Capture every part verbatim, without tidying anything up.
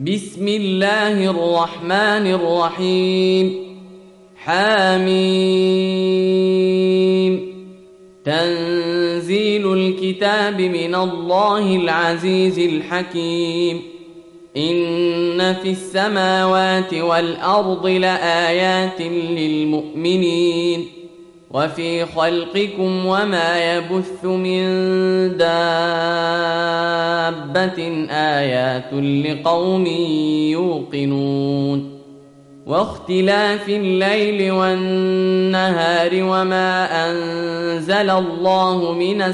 بسم الله الرحمن الرحيم. حميم. تنزيل الكتاب من الله العزيز الحكيم. إن في السماوات والأرض لآيات للمؤمنين وفي خلقكم وما يبث من دابة آيات لقوم يوقنون. واختلاف الليل والنهار وما أنزل الله من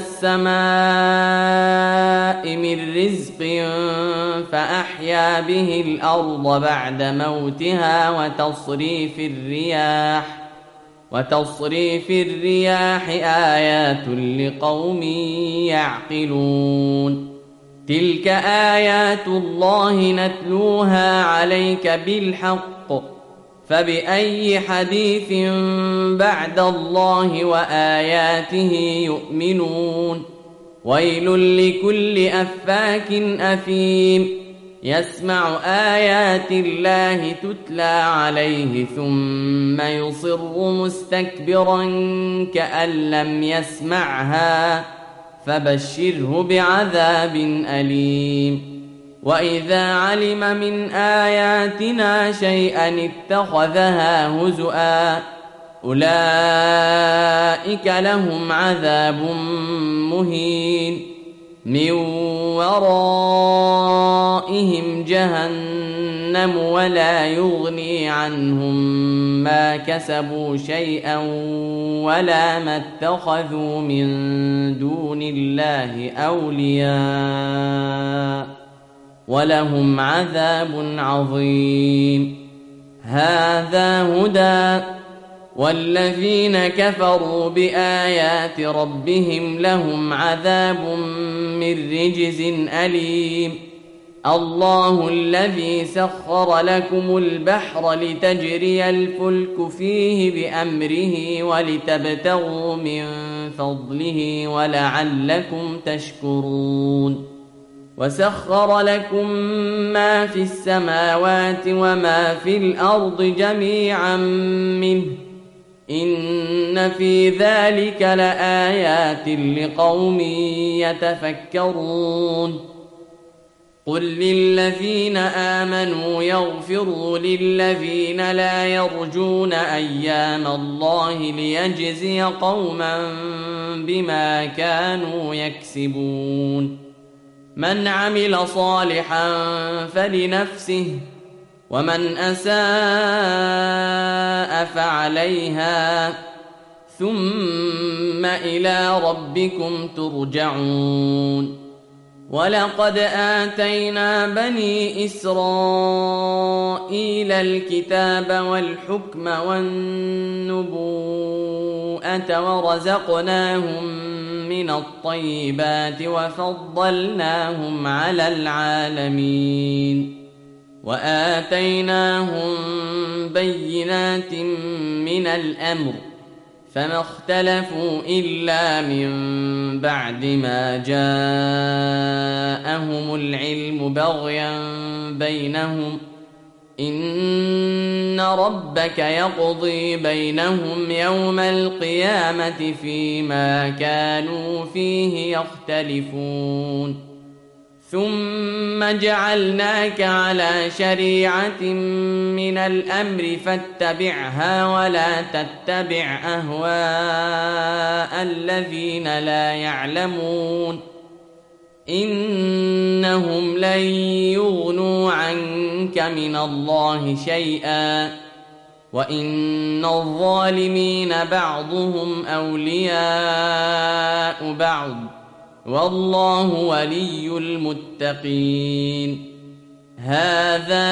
السماء من رزق فأحيا به الأرض بعد موتها وتصريف الرياح وتصريف الرياح آيات لقوم يعقلون. تلك آيات الله نتلوها عليك بالحق فبأي حديث بعد الله وآياته يؤمنون. ويل لكل أفاك أثيم يسمع آيات الله تتلى عليه ثم يصر مستكبرا كأن لم يسمعها فبشره بعذاب أليم. وإذا علم من آياتنا شيئا اتخذها هزؤا أولئك لهم عذاب مهين من ورائهم جهنم ولا يغني عنهم ما كسبوا شيئا ولا ما اتخذوا من دون الله أولياء ولهم عذاب عظيم. هذا هدى والذين كفروا بآيات ربهم لهم عذاب من رجز أليم. الله الذي سخر لكم البحر لتجري الفلك فيه بأمره ولتبتغوا من فضله ولعلكم تشكرون. وسخر لكم ما في السماوات وما في الأرض جميعا منه إن في ذلك لآيات لقوم يتفكرون. قل للذين آمنوا يغفروا للذين لا يرجون أيام الله ليجزي قوما بما كانوا يكسبون. من عمل صالحا فلنفسه ومن أساء فعليها ثم إلى ربكم ترجعون. ولقد آتينا بني إسرائيل الكتاب والحكم والنبوءة ورزقناهم من الطيبات وفضلناهم على العالمين وآتيناهم بينات من الأمر فما اختلفوا إلا من بعد ما جاءهم العلم بغيا بينهم إن ربك يقضي بينهم يوم القيامة فيما كانوا فيه يختلفون. ثم جعلناك على شريعة من الأمر فاتبعها ولا تتبع أهواء الذين لا يعلمون إنهم لن يغنوا عنك من الله شيئا وإن الظالمين بعضهم أولياء بعض والله ولي المتقين. هذا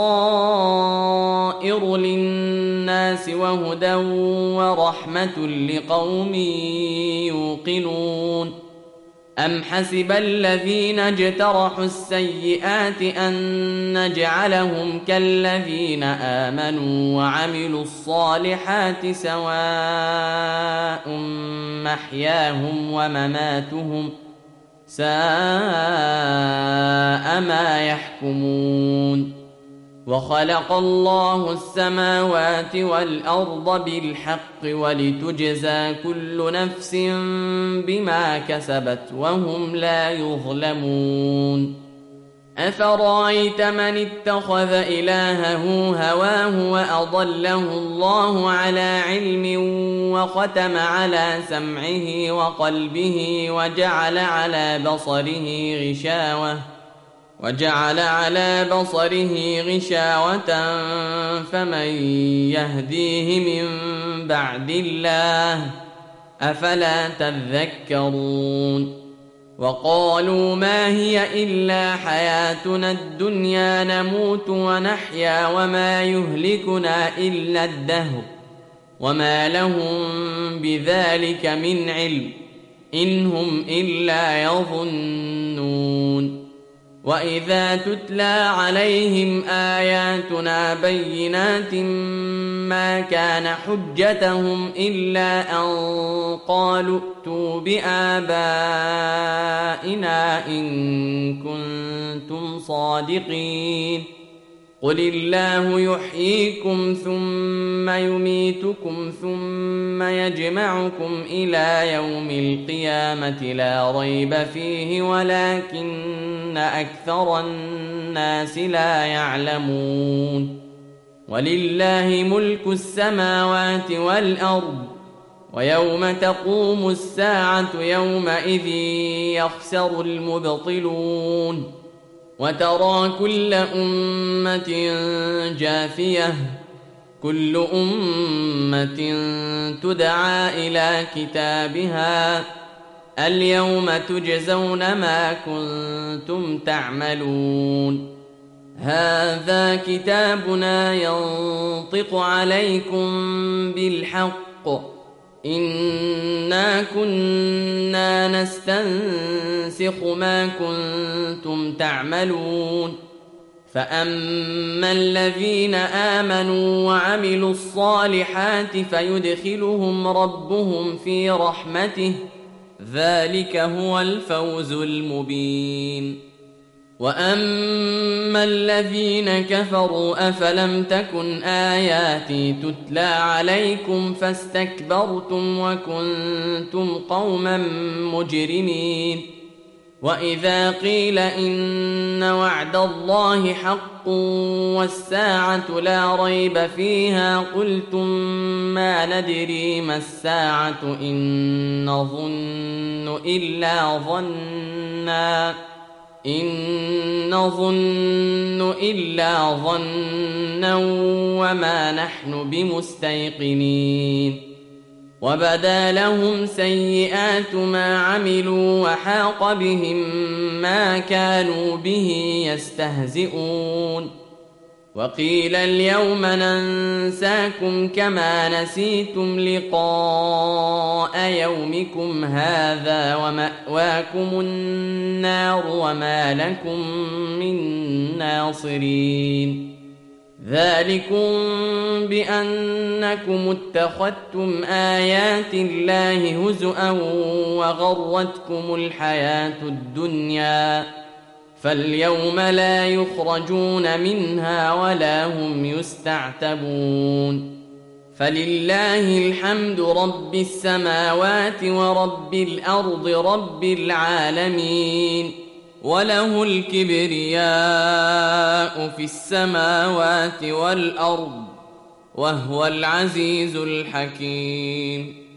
بصائر للناس وهدى ورحمة لقوم يوقنون. أم حسب الذين اجترحوا السيئات أن نجعلهم كالذين آمنوا وعملوا الصالحات سواء محياهم ومماتهم ساء ما يحكمون. وخلق الله السماوات والأرض بالحق ولتجزى كل نفس بما كسبت وهم لا يظلمون أفرأيت من اتخذ إلهه هواه وأضله الله على علم وختم على سمعه وقلبه وجعل على بصره غشاوة وجعل على بصره غشاوة فمن يهديه من بعد الله أفلا تذكرون وقالوا ما هي إلا حياتنا الدنيا نموت ونحيا وما يهلكنا إلا الدهر وما لهم بذلك من علم إن هم إلا يظنون وإذا تتلى عليهم آياتنا بينات ما كان حجتهم إلا أن قالوا ائتوا بآبائنا إن كنتم صادقين قل الله يحييكم ثم يميتكم ثم يجمعكم إلى يوم القيامة لا ريب فيه ولكن أكثر الناس لا يعلمون ولله ملك السماوات والأرض ويوم تقوم الساعة يومئذ يخسر المبطلون وترى كل أمة جاثية كل أمة تدعى إلى كتابها اليوم تجزون ما كنتم تعملون هذا كتابنا ينطق عليكم بالحق إنا كنا نستنسخ ما كنتم تعملون فأما الذين آمنوا وعملوا الصالحات فيدخلهم ربهم في رحمته ذلك هو الفوز المبين وأما الذين كفروا أفلم تكن آياتي تتلى عليكم فاستكبرتم وكنتم قوما مجرمين وإذا قيل إن وعد الله حق والساعة لا ريب فيها قلتم ما ندري ما الساعة إن نظن إلا ظنّا إن نظن إلا ظنّا وما نحن بمستيقنين وبدا لهم سيئات ما عملوا وحاق بهم ما كانوا به يستهزئون وقيل اليوم ننساكم كما نسيتم لقاء يومكم هذا ومأواكم النار وما لكم من ناصرين ذلكم بأنكم اتخذتم آيات الله هزؤا وغرتكم الحياة الدنيا فاليوم لا يخرجون منها ولا هم يستعتبون فلله الحمد رب السماوات ورب الأرض رب العالمين وله الكبرياء في السماوات والأرض وهو العزيز الحكيم